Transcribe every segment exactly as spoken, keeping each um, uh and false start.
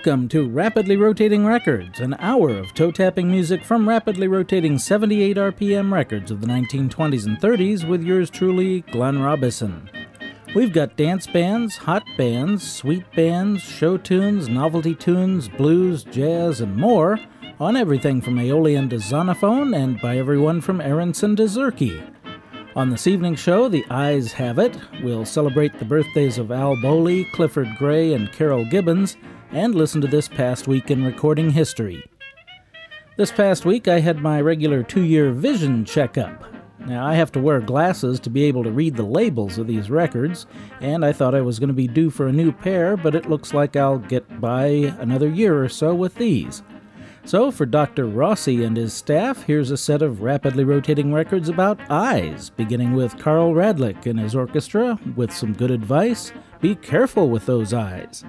Welcome to Rapidly Rotating Records, an hour of toe-tapping music from rapidly rotating seventy-eight R P M records of the nineteen twenties and thirties with yours truly, Glenn Robison. We've got dance bands, hot bands, sweet bands, show tunes, novelty tunes, blues, jazz, and more on everything from Aeolian to Zonophone and by everyone from Aronson to Zurke. On this evening's show, The Eyes Have It. We'll celebrate the birthdays of Al Bowley, Clifford Gray, and Carol Gibbons, and listen to this past week in recording history. This past week, I had my regular two-year vision checkup. Now, I have to wear glasses to be able to read the labels of these records, and I thought I was going to be due for a new pair, but it looks like I'll get by another year or so with these. So, for Doctor Rossi and his staff, here's a set of rapidly rotating records about eyes, beginning with Carl Radlick and his orchestra with some good advice. Be careful with those eyes.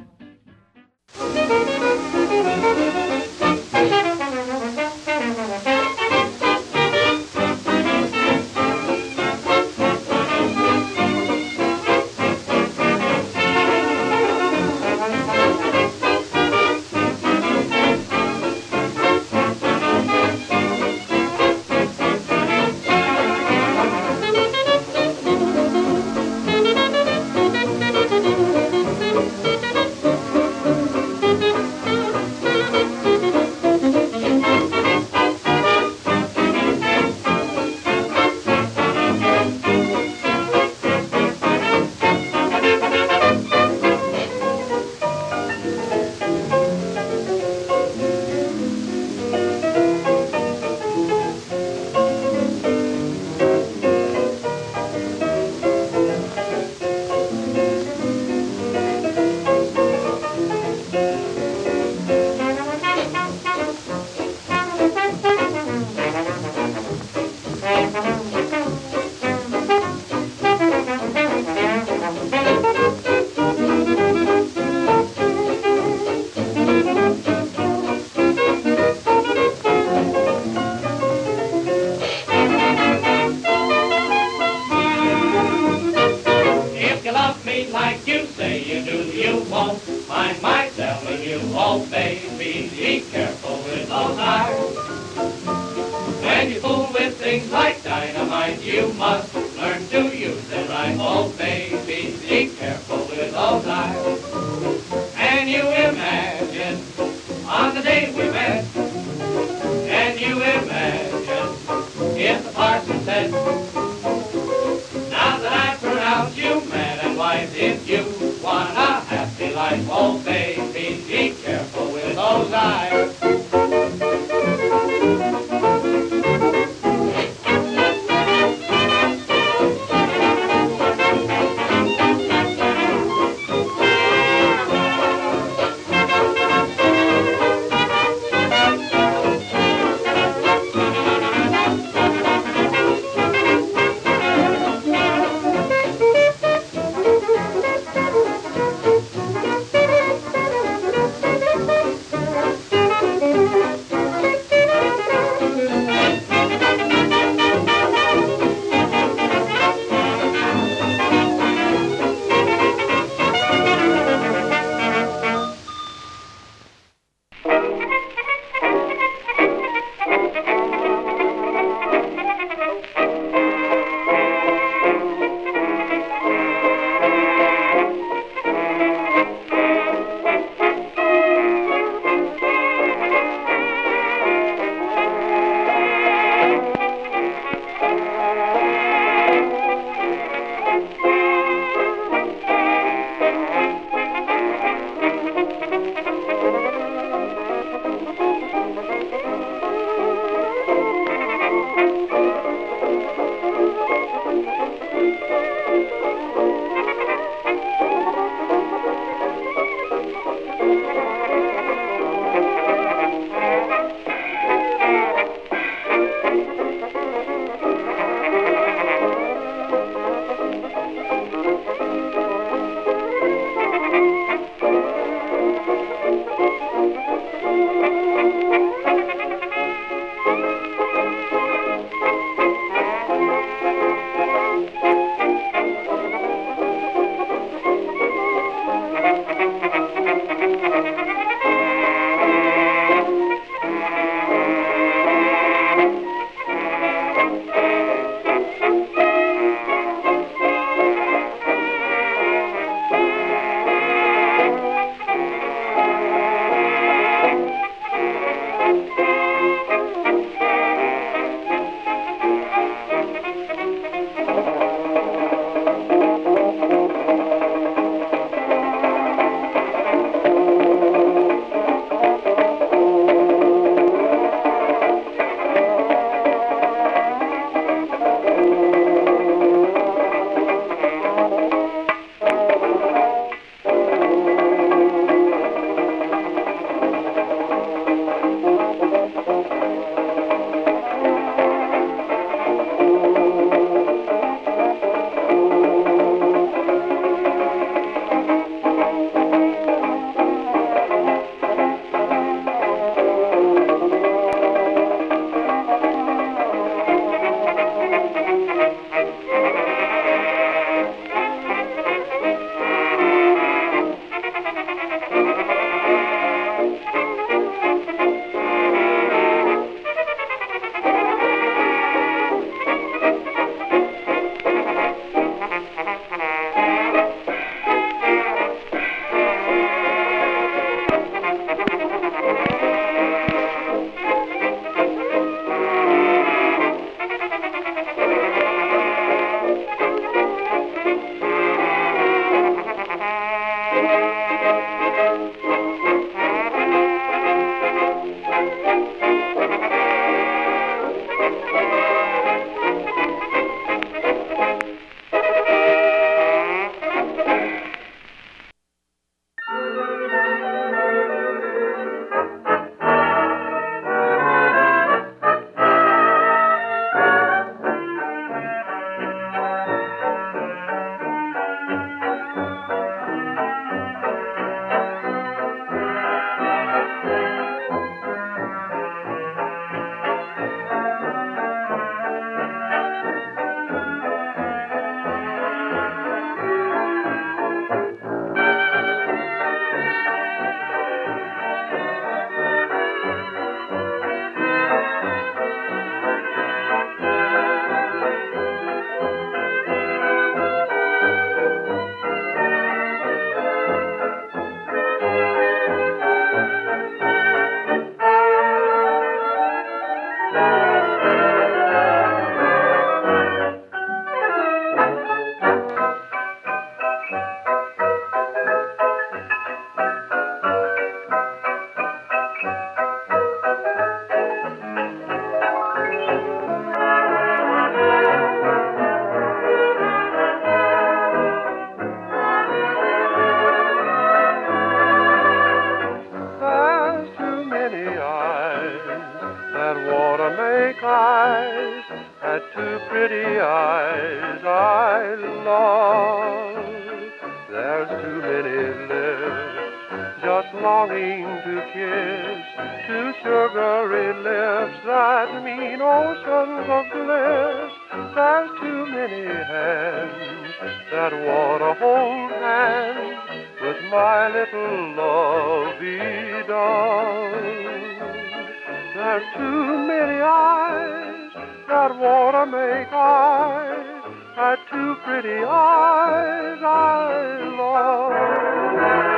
that water make eyes, had two pretty eyes I love. There's too many lips just longing to kiss, two sugary lips that mean oceans of bliss. There's too many hands that wanna hold hands with my little lovey dove. There's too many eyes that wanna make eyes at two pretty eyes I love.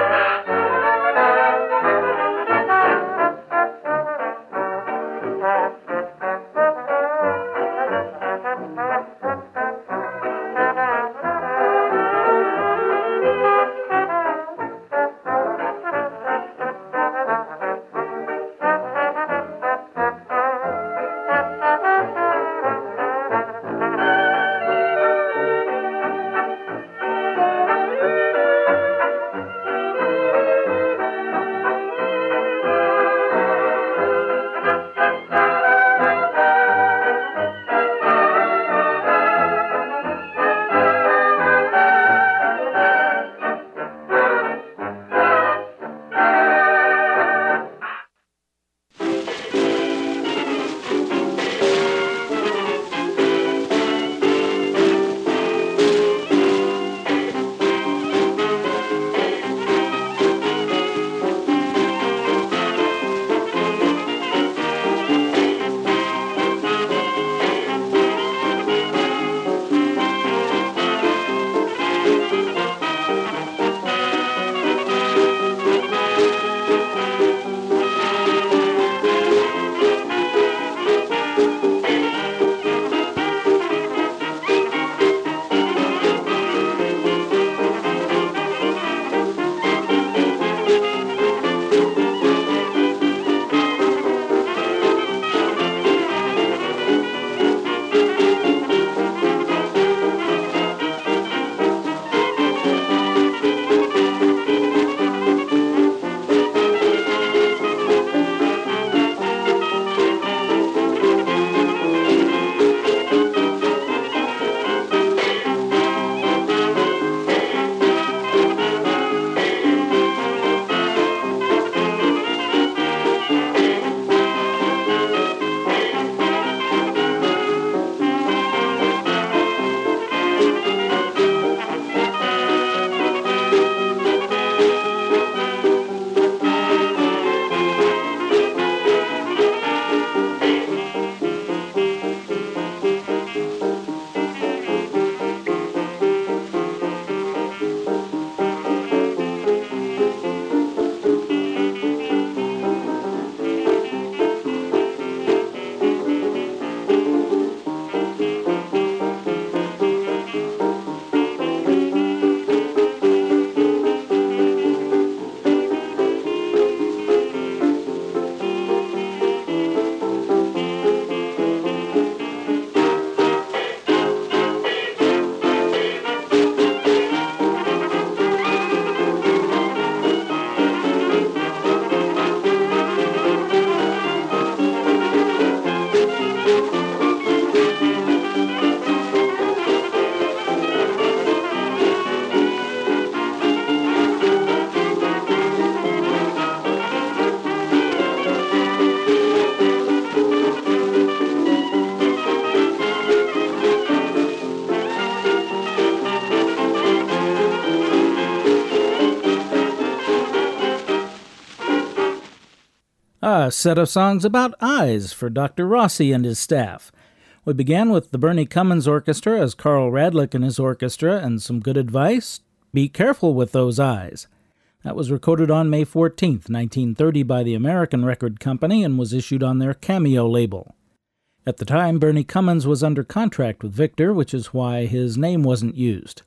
A set of songs about eyes for Doctor Rossi and his staff. We began with the Bernie Cummins Orchestra as Carl Radlick and his orchestra, and some good advice: be careful with those eyes. That was recorded on May fourteenth, nineteen thirty by the American Record Company and was issued on their Cameo label. At the time, Bernie Cummins was under contract with Victor, which is why his name wasn't used.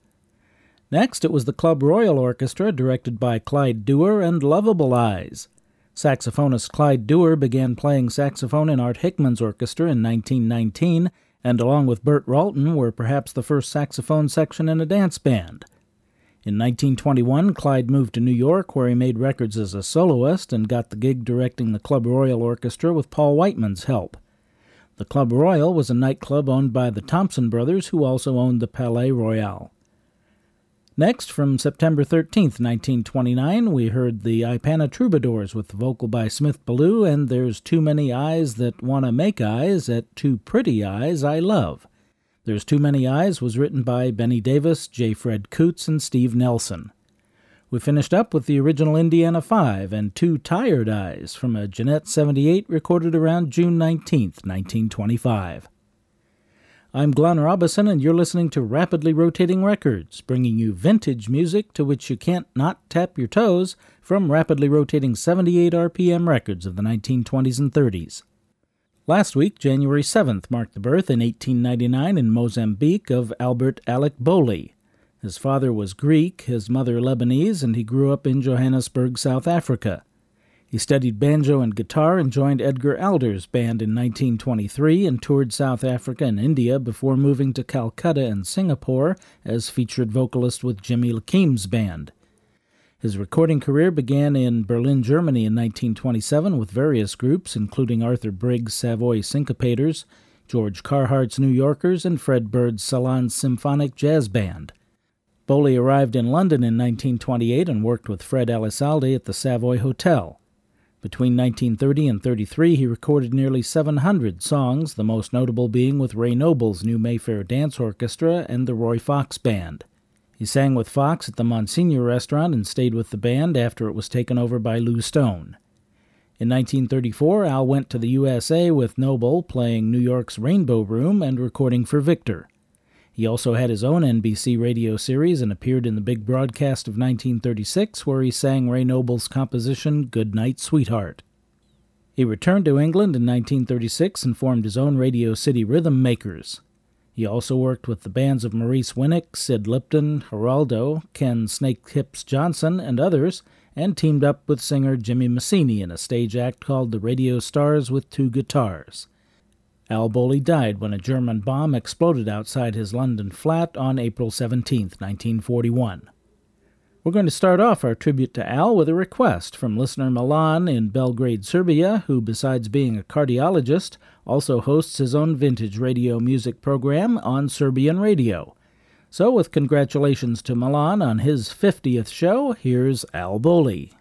Next, it was the Club Royal Orchestra, directed by Clyde Dewar, and Lovable Eyes. Saxophonist Clyde Dewar began playing saxophone in Art Hickman's orchestra in nineteen nineteen, and along with Burt Ralton were perhaps the first saxophone section in a dance band. In nineteen twenty-one, Clyde moved to New York, where he made records as a soloist and got the gig directing the Club Royal Orchestra with Paul Whiteman's help. The Club Royal was a nightclub owned by the Thompson brothers, who also owned the Palais Royal. Next, from September thirteenth, nineteen twenty-nine, we heard the Ipana Troubadours with the vocal by Smith Ballou and There's Too Many Eyes That Wanna Make Eyes at Too Pretty Eyes I Love. There's Too Many Eyes was written by Benny Davis, J. Fred Coots, and Steve Nelson. We finished up with the original Indiana Five and Two Tired Eyes from a Jeanette seventy-eight recorded around June nineteenth, nineteen twenty-five. I'm Glenn Robison, and you're listening to Rapidly Rotating Records, bringing you vintage music to which you can't not tap your toes from rapidly rotating seventy-eight R P M records of the nineteen twenties and thirties. Last week, January seventh, marked the birth in eighteen ninety-nine in Mozambique of Albert Alec Boli. His father was Greek, his mother Lebanese, and he grew up in Johannesburg, South Africa. He studied banjo and guitar and joined Edgar Alder's band in nineteen twenty-three and toured South Africa and India before moving to Calcutta and Singapore as featured vocalist with Jimmy Lakeem's band. His recording career began in Berlin, Germany in nineteen twenty-seven with various groups, including Arthur Briggs' Savoy Syncopators, George Carhart's New Yorkers, and Fred Bird's Salon Symphonic Jazz Band. Boli arrived in London in nineteen twenty-eight and worked with Fred Alisaldi at the Savoy Hotel. Between nineteen thirty and thirty-three, he recorded nearly seven hundred songs, the most notable being with Ray Noble's New Mayfair Dance Orchestra and the Roy Fox Band. He sang with Fox at the Monsignor Restaurant and stayed with the band after it was taken over by Lou Stone. In nineteen thirty-four, Al went to the U S A with Noble, playing New York's Rainbow Room and recording for Victor. He also had his own N B C radio series and appeared in the big broadcast of nineteen thirty-six, where he sang Ray Noble's composition, Good Night, Sweetheart. He returned to England in nineteen thirty-six and formed his own Radio City Rhythm Makers. He also worked with the bands of Maurice Winnick, Sid Lipton, Geraldo, Ken Snake Hips Johnson, and others, and teamed up with singer Jimmy Massini in a stage act called The Radio Stars with Two Guitars. Al Boli died when a German bomb exploded outside his London flat on April seventeenth, nineteen forty-one. We're going to start off our tribute to Al with a request from listener Milan in Belgrade, Serbia, who, besides being a cardiologist, also hosts his own vintage radio music program on Serbian radio. So, with congratulations to Milan on his fiftieth show, here's Al Boli.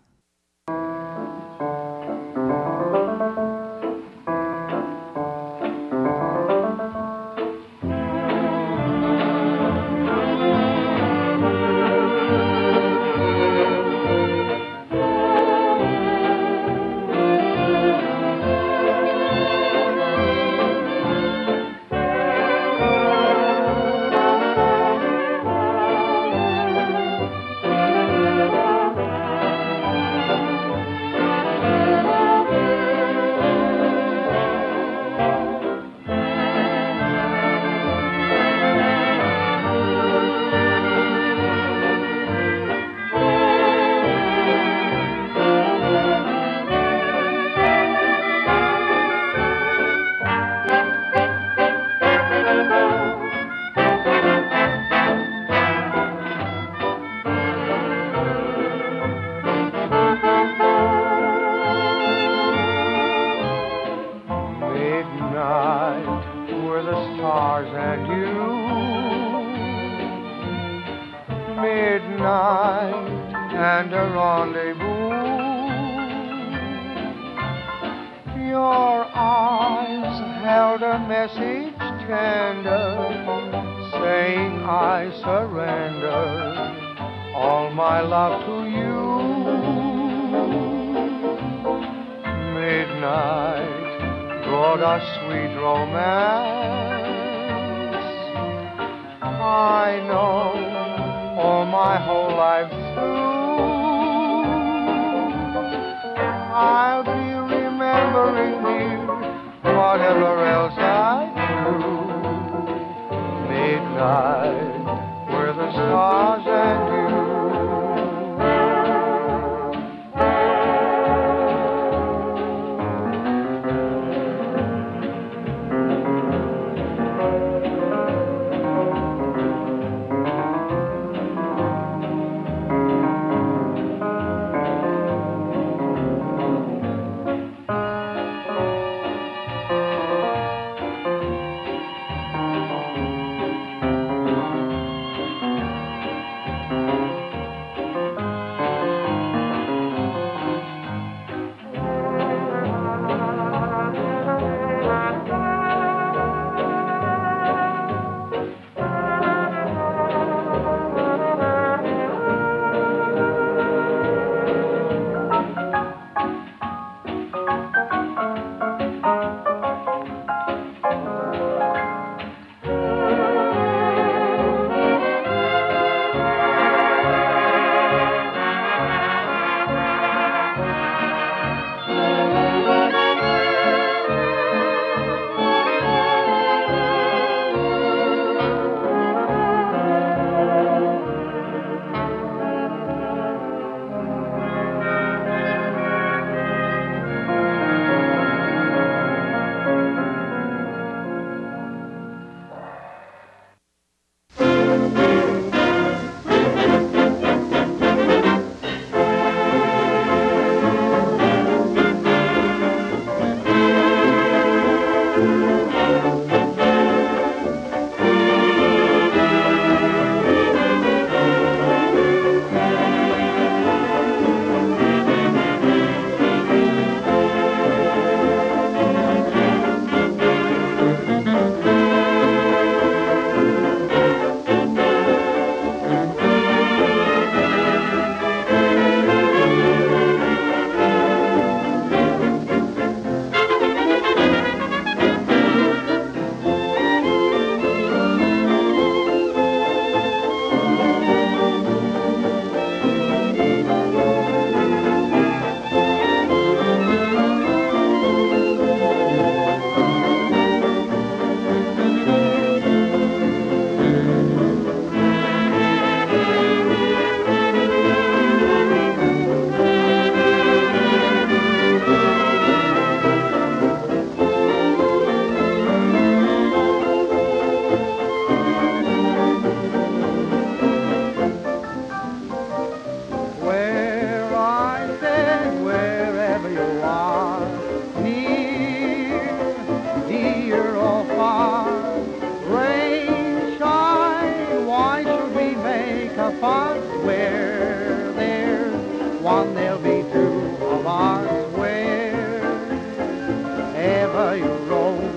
wherever you roam.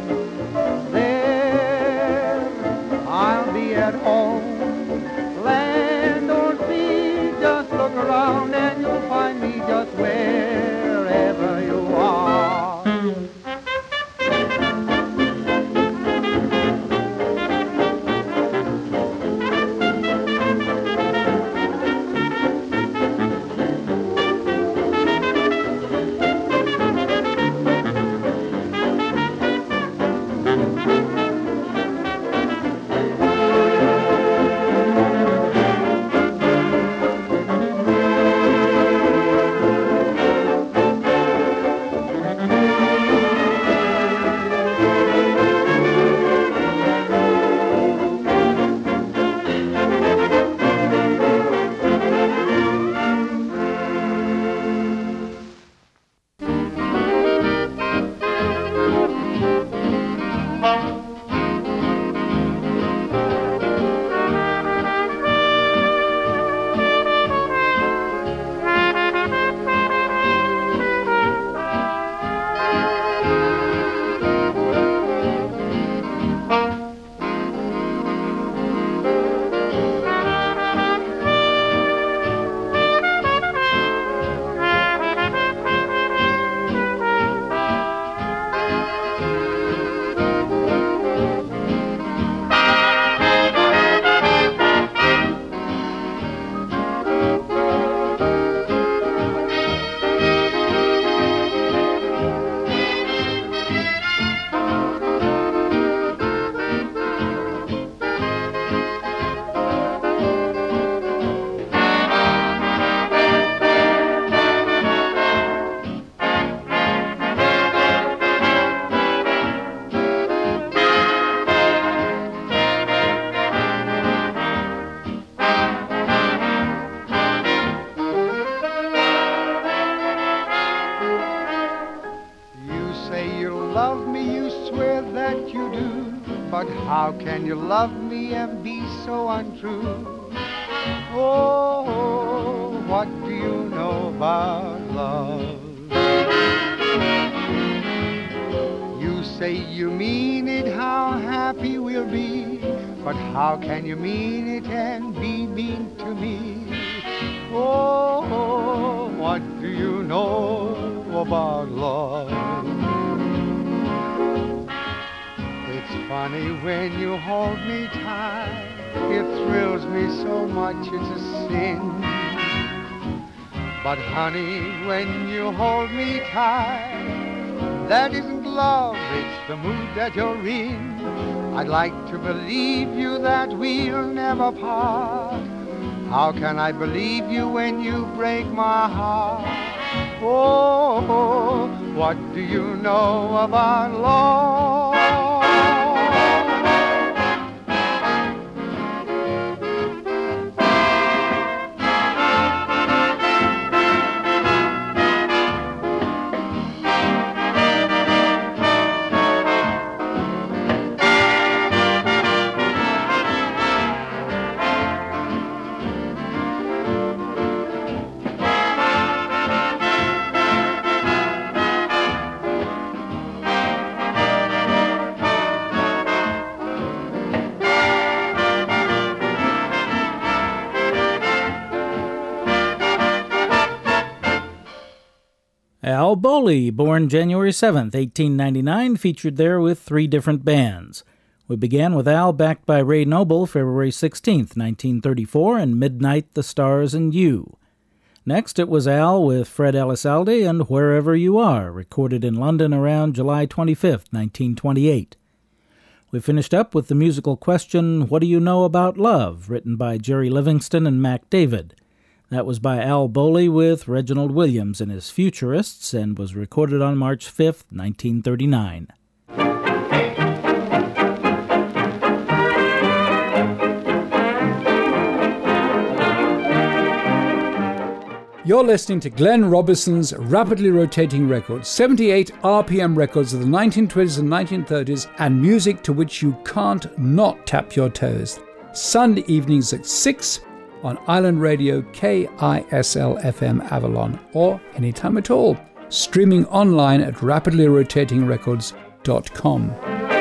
There I'll be at home. Land or sea, just look around and you'll find me just wherever you are. How can you love me and be so untrue? Oh, what do you know about love? You say you mean it, how happy we'll be. But how can you mean it and be mean to me? Oh, what do you know about love? It's funny when you hold me tight, it thrills me so much it's a sin. But honey, when you hold me tight, that isn't love, it's the mood that you're in. I'd like to believe you that we'll never part. How can I believe you when you break my heart? Oh, what do you know about love? Al Bowley, born January seventh, eighteen ninety-nine, featured there with three different bands. We began with Al, backed by Ray Noble, February sixteenth, nineteen thirty-four, and Midnight, the Stars, and You. Next, it was Al with Fred Elizalde and Wherever You Are, recorded in London around July twenty-fifth, nineteen twenty-eight. We finished up with the musical question, What Do You Know About Love?, written by Jerry Livingston and Mac David. That was by Al Bowley with Reginald Williams and his Futurists and was recorded on March fifth, nineteen thirty-nine. You're listening to Glenn Robinson's rapidly rotating records, seventy-eight R P M records of the nineteen twenties and nineteen thirties, and music to which you can't not tap your toes. Sunday evenings at six on Island Radio K I S L F M Avalon, or anytime at all. streaming online at rapidly rotating records dot com.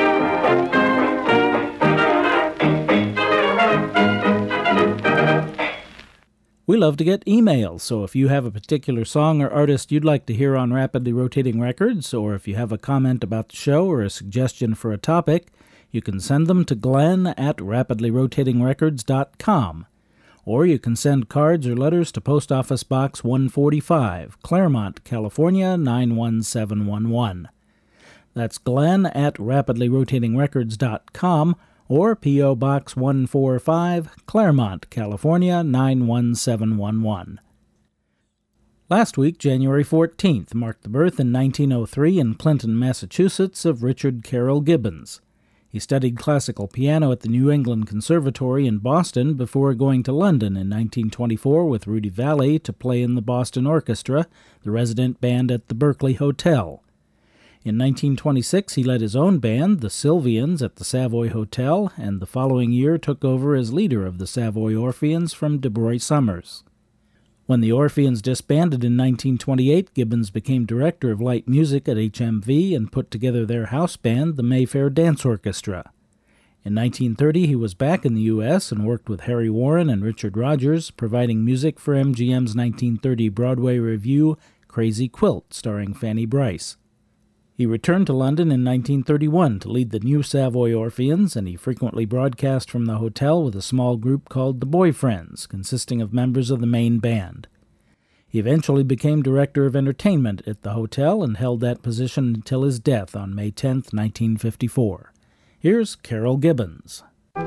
We love to get emails, so if you have a particular song or artist you'd like to hear on Rapidly Rotating Records, or if you have a comment about the show or a suggestion for a topic, you can send them to Glenn at rapidly rotating records dot com. Or you can send cards or letters to Post Office Box one forty-five, Claremont, California, nine one seven one one. That's Glenn at rapidly rotating records dot com, or P O. Box one forty-five, Claremont, California, nine one seven one one. Last week, January fourteenth, marked the birth in nineteen oh three in Clinton, Massachusetts, of Richard Carroll Gibbons. He studied classical piano at the New England Conservatory in Boston before going to London in nineteen twenty-four with Rudy Vallee to play in the Boston Orchestra, the resident band at the Berkeley Hotel. In nineteen twenty-six, he led his own band, the Sylvians, at the Savoy Hotel, and the following year took over as leader of the Savoy Orpheans from DeBroy Summers. When the Orpheans disbanded in nineteen twenty-eight, Gibbons became director of light music at H M V and put together their house band, the Mayfair Dance Orchestra. In nineteen thirty, he was back in the U S and worked with Harry Warren and Richard Rodgers, providing music for M G M's nineteen thirty Broadway revue, Crazy Quilt, starring Fanny Brice. He returned to London in nineteen thirty-one to lead the new Savoy Orpheans, and he frequently broadcast from the hotel with a small group called the Boyfriends, consisting of members of the main band. He eventually became director of entertainment at the hotel and held that position until his death on May tenth, nineteen fifty-four. Here's Carroll Gibbons.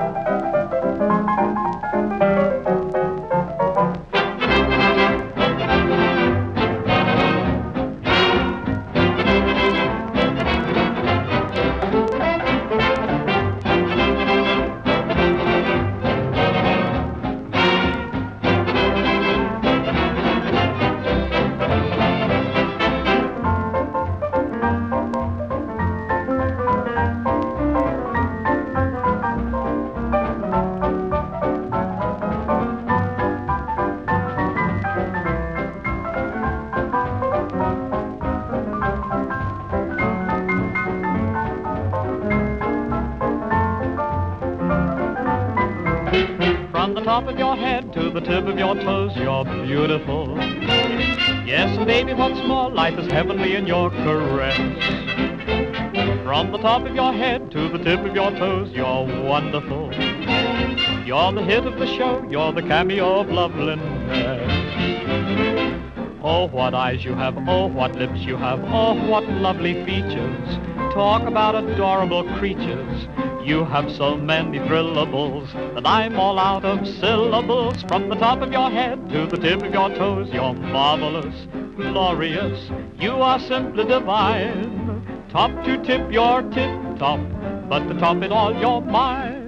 Top of your head to the tip of your toes, you're beautiful. Yes, and baby, what's more, life is heavenly in your caress. From the top of your head to the tip of your toes, you're wonderful. You're the hit of the show, you're the cameo of loveliness. Oh, what eyes you have, oh, what lips you have, oh, what lovely features. Talk about adorable creatures. You have so many thrillables that I'm all out of syllables. From the top of your head to the tip of your toes, you're marvelous, glorious. You are simply divine. Top to tip, you're tip-top, but to top it all, you're mine.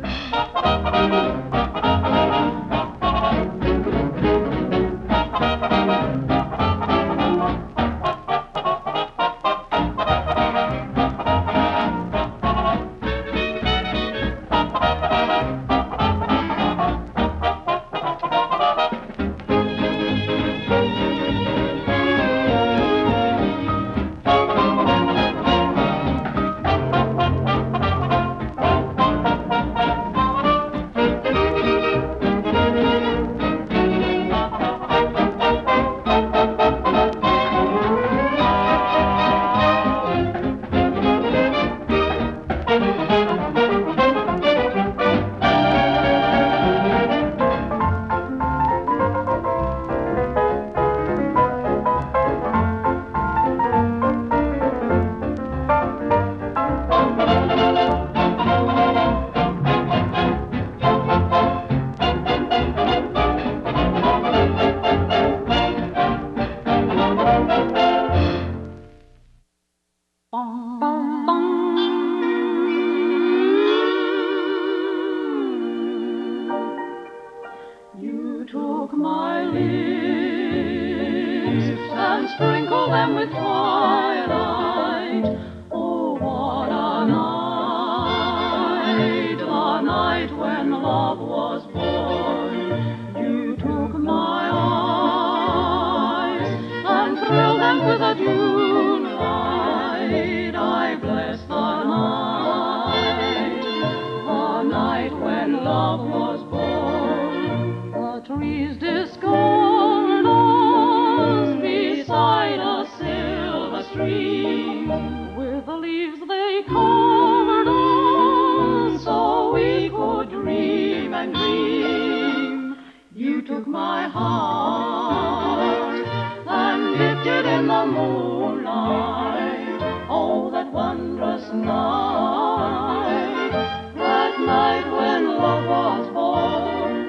covered us so we could dream and dream. You took my heart and dipped it in the moonlight. Oh, that wondrous night, that night when love was born.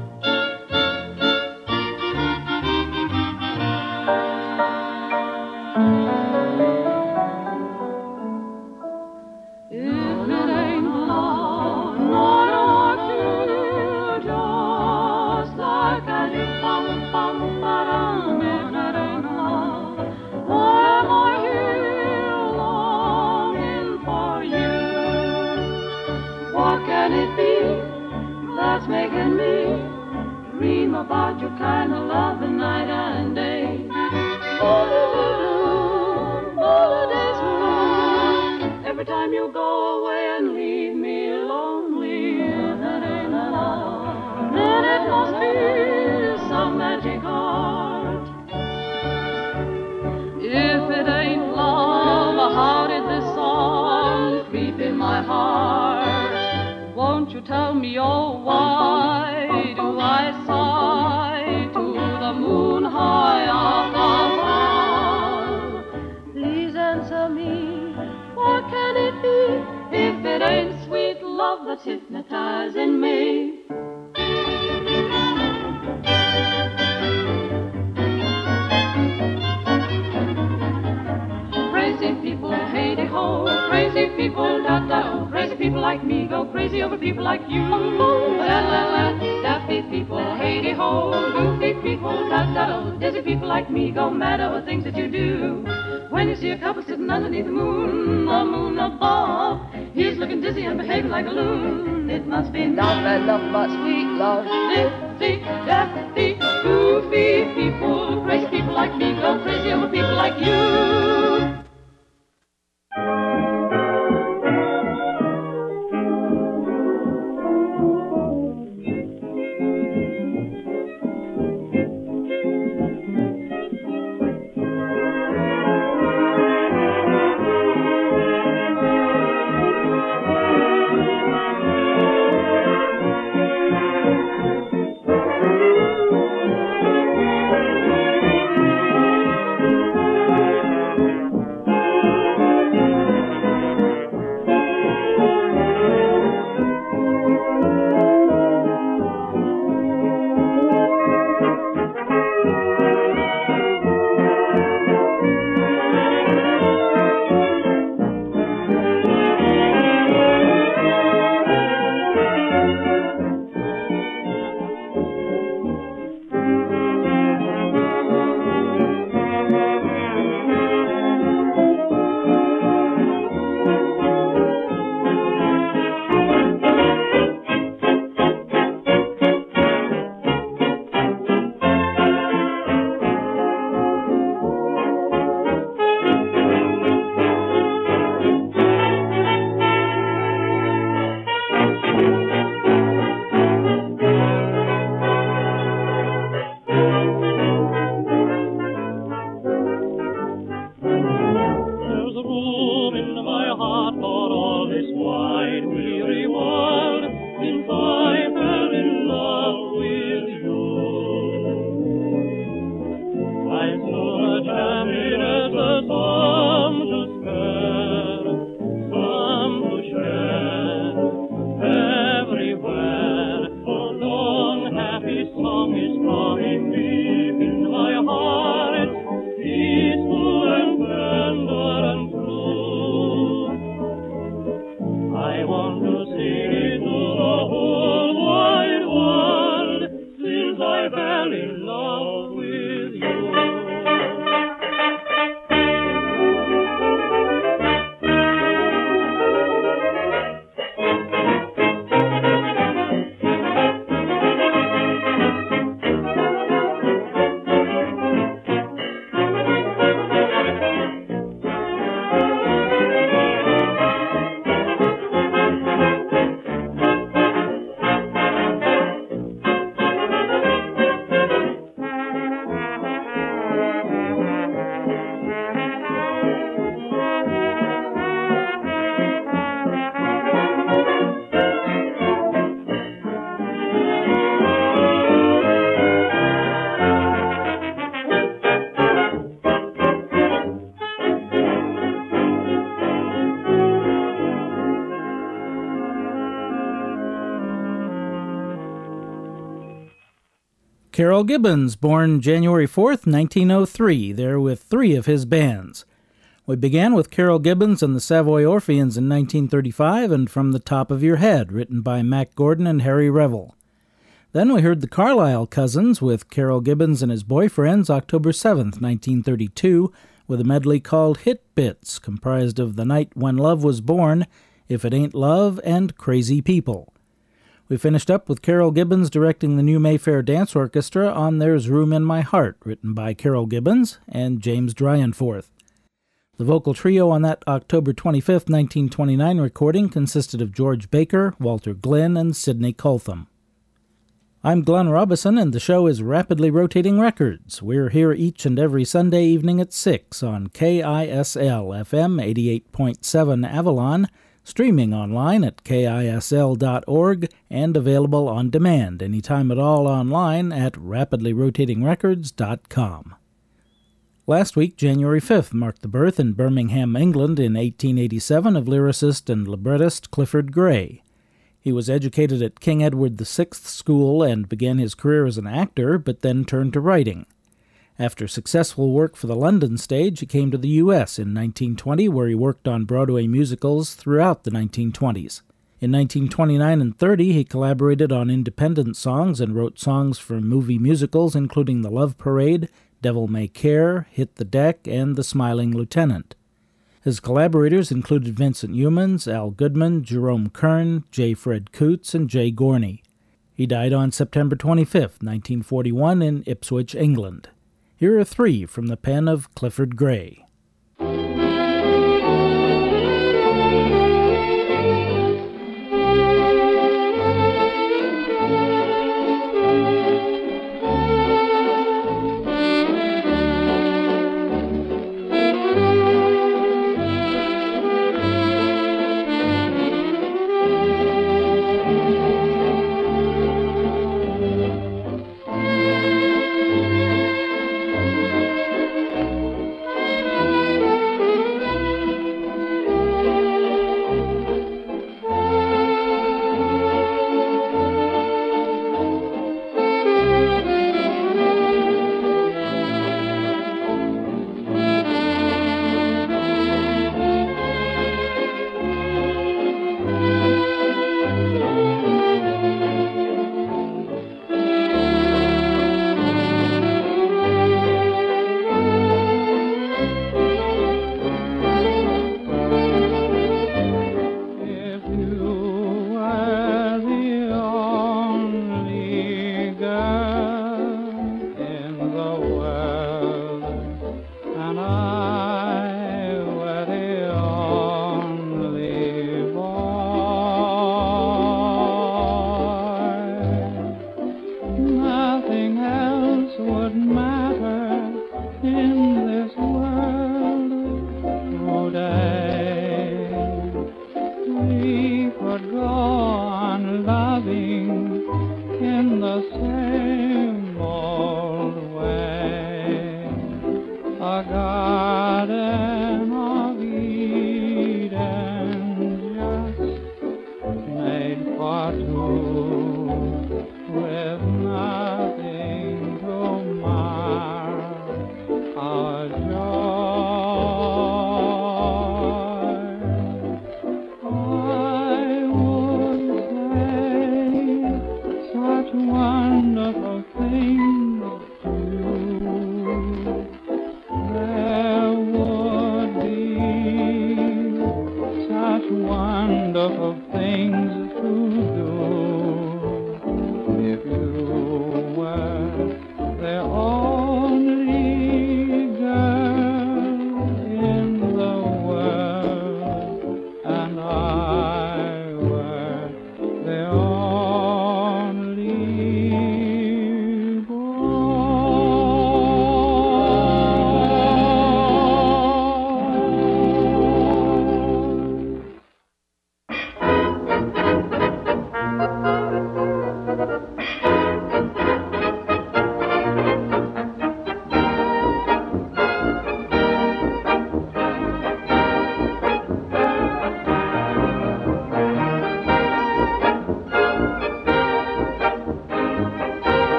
If it ain't love, what I feel, just like I do, bum, bum, ba-dum. If it ain't love, why am I here longing for you? What can it be that's making me dream about your kind of loving night and day? Every time you go away and leave me lonely, that ain't love, then it must be some magic art. If it ain't love, how did this song creep in my heart? Won't you tell me, oh, why do I sigh to the moon high up above? Please answer me, what can it be if it ain't sweet love that's hypnotizing me? Crazy people, hey-de-ho, crazy people, da-da-oh. Crazy people like me go crazy over people like you. La-la-la, daffy people, hey-de-ho, goofy people, da-da-oh. Dizzy people like me go mad over things that you do. When you see a couple sitting underneath the moon, the moon above, he's looking dizzy and behaving like a loon. It must be love and love but sweet love. Dizzy, daffy, goofy people, crazy people like me go crazy over people like you. I want to Carol Gibbons, born January fourth, nineteen oh three, there with three of his bands. We began with Carol Gibbons and the Savoy Orpheans in nineteen thirty-five and From the Top of Your Head, written by Mac Gordon and Harry Revel. Then we heard the Carlisle Cousins with Carol Gibbons and His Boyfriends, October seventh, nineteen thirty-two, with a medley called Hit Bits, comprised of The Night When Love Was Born, If It Ain't Love, and Crazy People. We finished up with Carol Gibbons directing the New Mayfair Dance Orchestra on There's Room in My Heart, written by Carol Gibbons and James Dryenforth. The vocal trio on that October twenty-fifth, nineteen twenty-nine recording consisted of George Baker, Walter Glynn, and Sidney Coltham. I'm Glenn Robison, and the show is Rapidly Rotating Records. We're here each and every Sunday evening at six on K I S L F M eighty-eight point seven Avalon, streaming online at K I S L dot org, and available on demand anytime at all online at rapidly rotating records dot com. Last week, January fifth, marked the birth in Birmingham, England in eighteen eighty-seven of lyricist and librettist Clifford Gray. He was educated at King Edward the Sixth School and began his career as an actor, but then turned to writing. After successful work for the London stage, he came to the U S in nineteen twenty, where he worked on Broadway musicals throughout the nineteen twenties. In nineteen twenty-nine and thirty, he collaborated on independent songs and wrote songs for movie musicals, including The Love Parade, Devil May Care, Hit the Deck, and The Smiling Lieutenant. His collaborators included Vincent Youmans, Al Goodman, Jerome Kern, J. Fred Coots, and Jay Gorney. He died on September twenty-fifth, nineteen forty-one, in Ipswich, England. Here are three from the pen of Clifford Gray.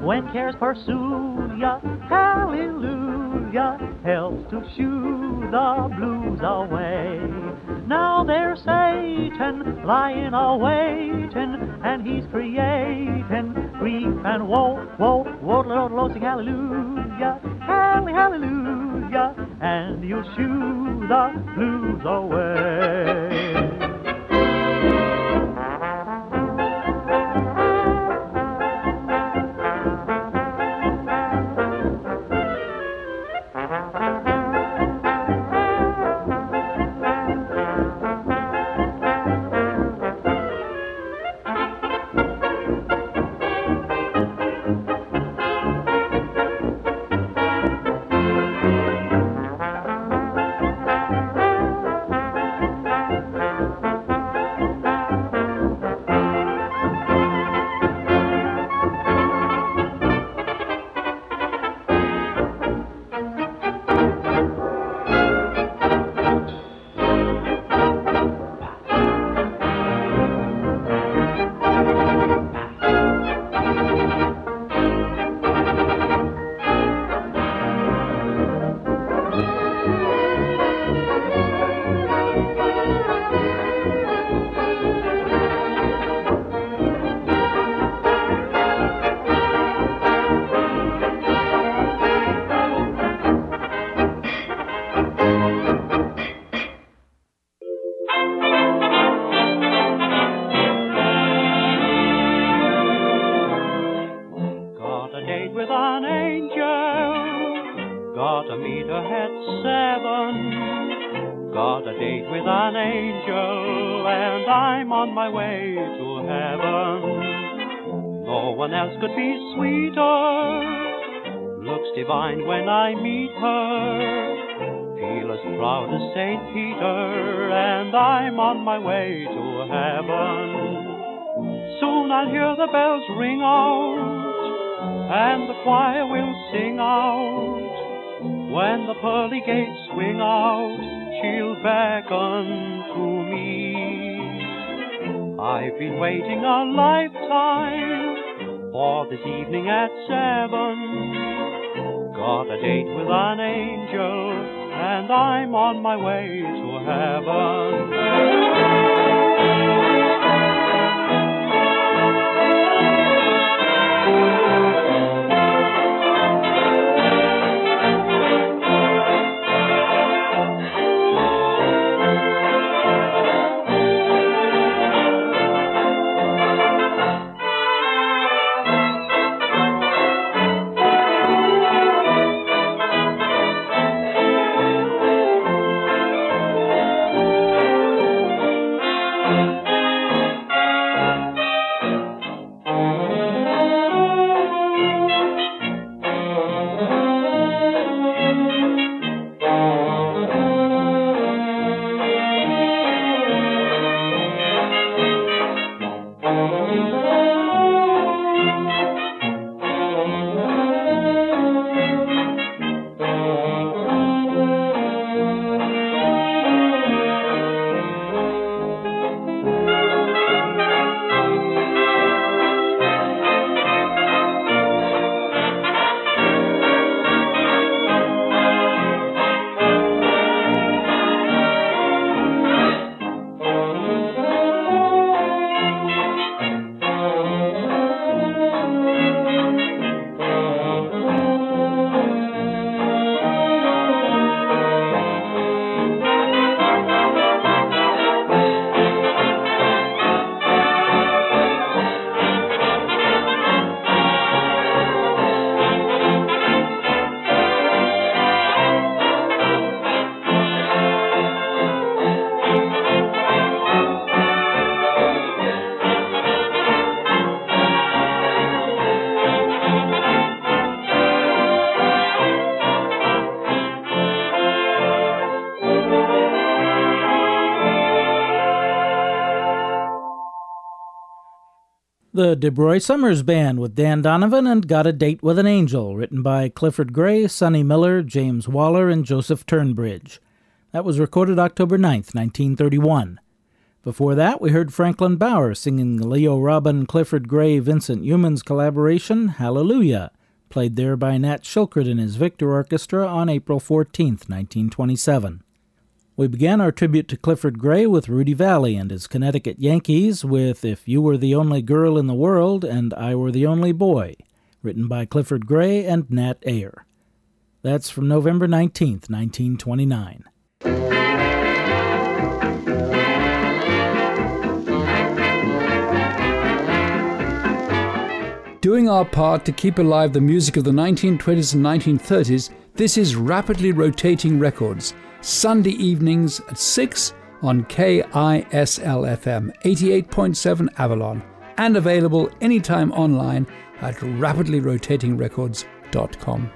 when cares pursue ya, hallelujah, helps to shoo the blues away. Now there's Satan lying a-waiting, and he's creating grief and woe, woe, woe, Lord, Lord, sing hallelujah, halle, hallelujah, and you'll shoo the blues away. When I meet her, feel as proud as Saint Peter, and I'm on my way to heaven. Soon I'll hear the bells ring out, and the choir will sing out. When the pearly gates swing out, she'll beckon to me. I've been waiting a lifetime for this evening at seven. Got a date with an angel, and I'm on my way to heaven. The DeBroy Summers Band with Dan Donovan and Got a Date with an Angel, written by Clifford Gray, Sonny Miller, James Waller, and Joseph Turnbridge. That was recorded October ninth, nineteen thirty-one. Before that, we heard Franklin Bauer singing the Leo Robin, Clifford Gray, Vincent Youmans collaboration, Hallelujah, played there by Nat Shilkert and his Victor Orchestra on April fourteenth, nineteen twenty-seven. We began our tribute to Clifford Gray with Rudy Vallée and his Connecticut Yankees with If You Were the Only Girl in the World and I Were the Only Boy, written by Clifford Gray and Nat Ayer. That's from November nineteenth, nineteen twenty-nine. Doing our part to keep alive the music of the nineteen twenties and nineteen thirties, this is Rapidly Rotating Records, Sunday evenings at six on K I S L F M eighty-eight point seven Avalon, and available anytime online at rapidly rotating records dot com.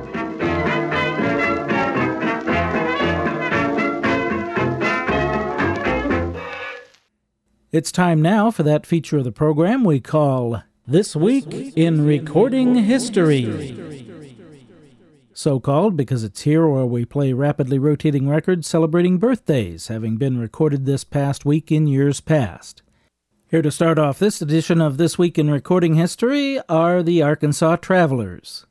It's time now for that feature of the program we call This Week in Recording History. So called because it's here where we play rapidly rotating records celebrating birthdays, having been recorded this past week in years past. Here to start off this edition of This Week in Recording History are the Arkansas Travelers.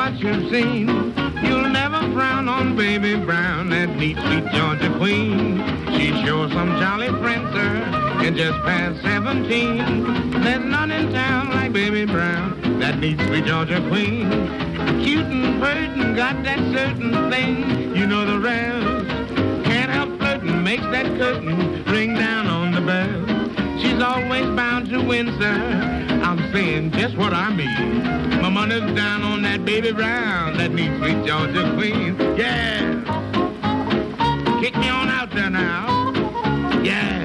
what you've seen. You'll never frown on Baby Brown, that neat, sweet Georgia queen. She's sure some jolly printer and just past seventeen. There's none in town like Baby Brown, that neat, sweet Georgia queen. Cute and pert and got that certain thing, you know the rest. Can't help flirting, makes that curtain ring down on the bell. She's always bound to win, sir. I'm saying just what I mean. My money's down on that Baby Brown, that neat, sweet Georgia queen. Yeah. Kick me on out there now. Yeah.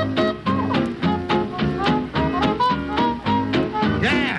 Yeah.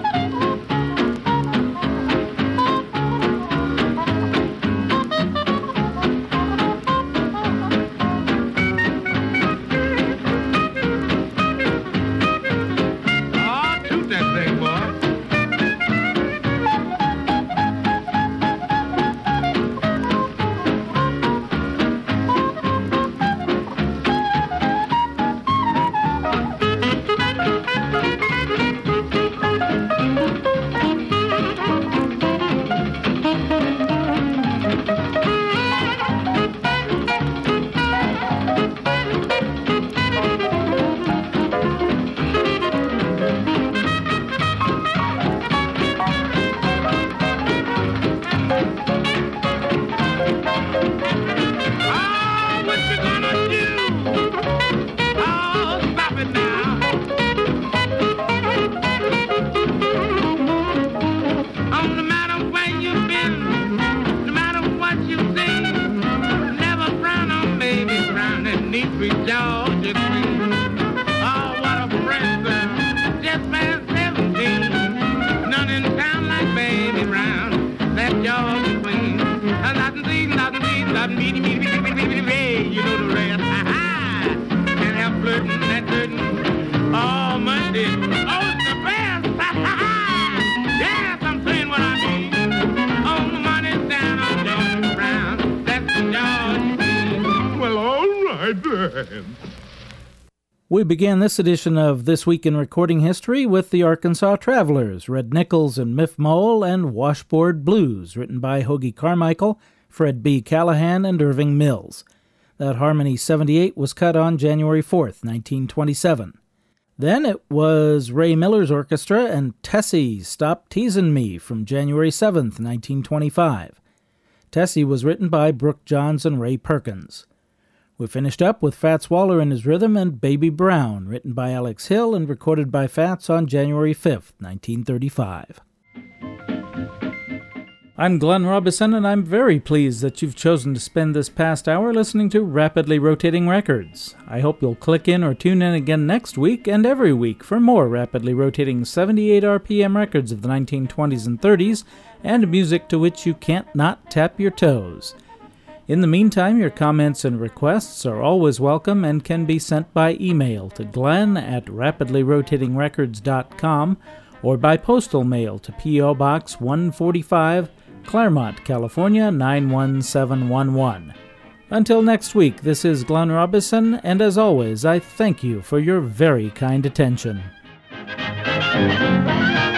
We began this edition of This Week in Recording History with the Arkansas Travelers, Red Nichols and Miff Mole, and Washboard Blues, written by Hoagy Carmichael, Fred B. Callahan, and Irving Mills. That Harmony seventy-eight was cut on January fourth, nineteen twenty-seven. Then it was Ray Miller's Orchestra and Tessie, Stop Teasin' Me, from January seventh, nineteen twenty-five. Tessie was written by Brooke Johns and Ray Perkins. We finished up with Fats Waller and His Rhythm and Baby Brown, written by Alex Hill and recorded by Fats on January fifth, nineteen thirty-five. I'm Glenn Robison, and I'm very pleased that you've chosen to spend this past hour listening to Rapidly Rotating Records. I hope you'll click in or tune in again next week and every week for more rapidly rotating seventy-eight R P M records of the nineteen twenties and thirties and music to which you can't not tap your toes. In the meantime, your comments and requests are always welcome and can be sent by email to glenn at rapidly rotating records dot com or by postal mail to P O. Box one forty-five, Claremont, California nine one seven one one. Until next week, this is Glenn Robison, and as always, I thank you for your very kind attention.